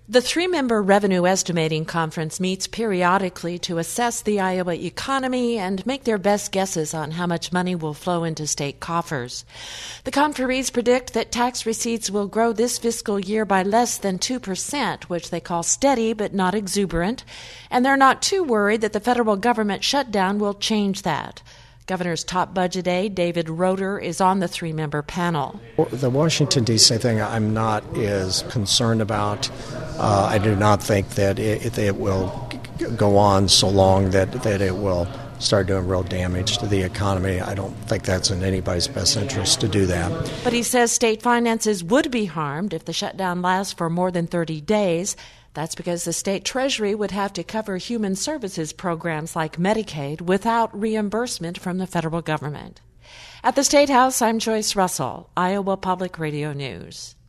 The three-member Revenue Estimating Conference meets periodically to assess the Iowa economy and make their best guesses on how much money will flow into state coffers. The conferees predict that tax receipts will grow this fiscal year by less than 2%, which they call steady but not exuberant, and they're not too worried that the federal government shutdown will change that. Governor's top budget aide, David Roeder, is on the three-member panel. The Washington, D.C. thing I'm not as concerned about. I do not think that it will go on so long that it will start doing real damage to the economy. I don't think that's in anybody's best interest to do that. But he says state finances would be harmed if the shutdown lasts for more than 30 days. That's because the state treasury would have to cover human services programs like Medicaid without reimbursement from the federal government. At the State House, I'm Joyce Russell, Iowa Public Radio News.